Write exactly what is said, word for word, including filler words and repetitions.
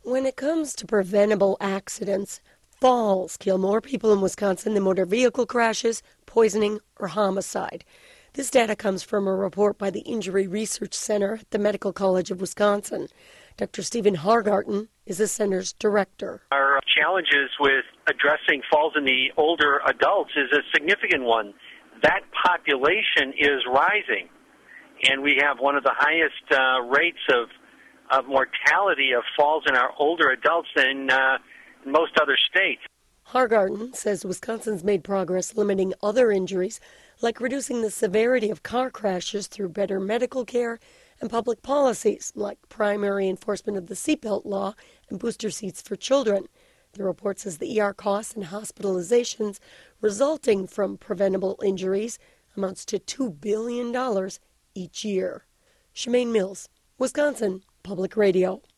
When it comes to preventable accidents, falls kill more people in Wisconsin than motor vehicle crashes, poisoning, or homicide. This data comes from a report by the Injury Research Center at the Medical College of Wisconsin. Doctor Stephen Hargarten is the center's director. Our challenges with addressing falls in the older adults is a significant one. That population is rising, and we have one of the highest uh, rates of of mortality of falls in our older adults than uh, most other states. Hargarten says Wisconsin's made progress limiting other injuries, like reducing the severity of car crashes through better medical care and public policies, like primary enforcement of the seatbelt law and booster seats for children. The report says the E R costs and hospitalizations resulting from preventable injuries amounts to two billion dollars each year. Shemaine Mills, Wisconsin Public Radio.